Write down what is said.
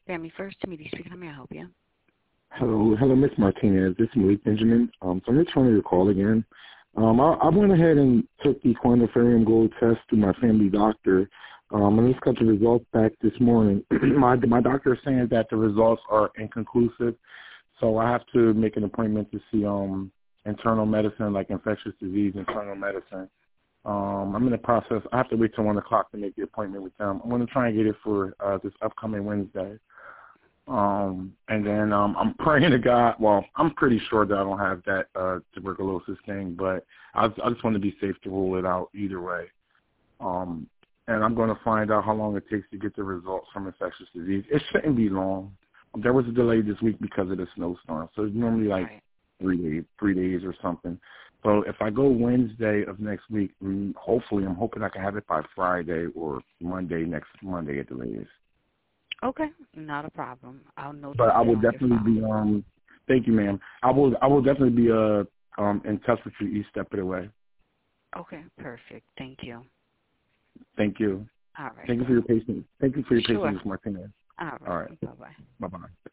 Family First, Tamiti speaking. How may I help you? Hello, Miss Martinez. This is Malik Benjamin. So I'm returning your call again. I went ahead and took the quantiferum gold test to my family doctor. I just got the results back this morning. my doctor is saying that the results are inconclusive, so I have to make an appointment to see internal medicine, like infectious disease internal medicine. I'm in the process. I have to wait till 1 o'clock to make the appointment with them. I'm going to try and get it for this upcoming Wednesday. And then I'm praying to God. Well, I'm pretty sure that I don't have that tuberculosis thing, but I just want to be safe to rule it out either way. And I'm going to find out how long it takes to get the results from infectious disease. It shouldn't be long. There was a delay this week because of the snowstorm, so it's normally like 3 days or something. So if I go Wednesday of next week, hopefully I'm hoping I can have it by Friday or next Monday at the latest. Okay, not a problem. I'll note. But I will definitely be thank you, ma'am. I will definitely be in touch with you each step of the way. Okay, perfect. Thank you. Thank you. All right. Thank you for your patience. Thank you for your Sure. patience, Ms. Martinez. All right. All right. Bye-bye. Bye-bye.